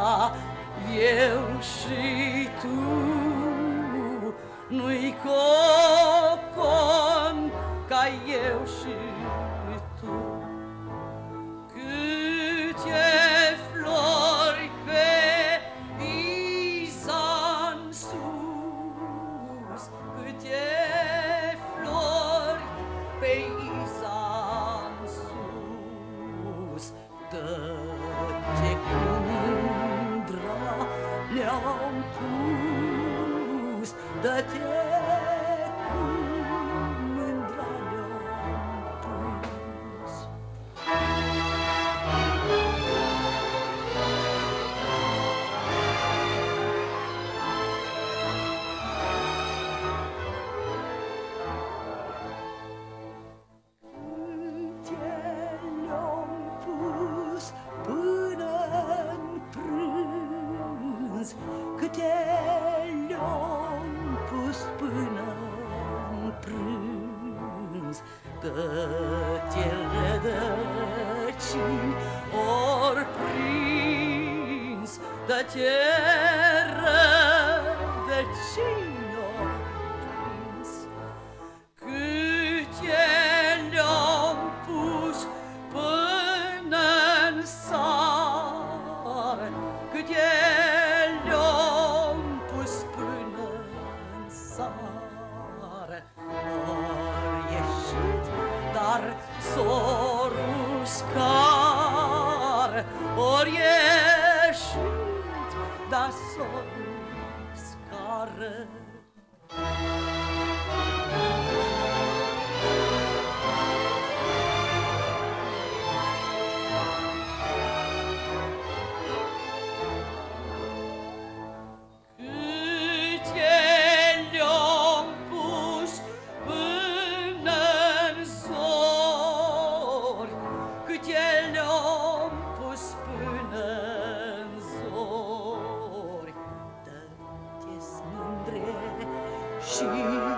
eu și tu. Nu-i cocon ca eu și tu. Câte flori pe izan sus, câte flori pe izan sus, dă-te cu mândra le-am pus, dă-te cu mândra le-am pus. Câte le-am pus până-n prânz, câte le-am pus până-n prânz, dă-te rădăcini ori prins, dă-te rădăcini ori prins. Câte le-am pus până-n sară, câte le-am pus până-n sară, ori ieșit, dar s-or uscar, ori ieșit, dar s-or uscar. Câte le-am pus până-n zori, câte le-am pus până-n zori, dă-te-s mândre și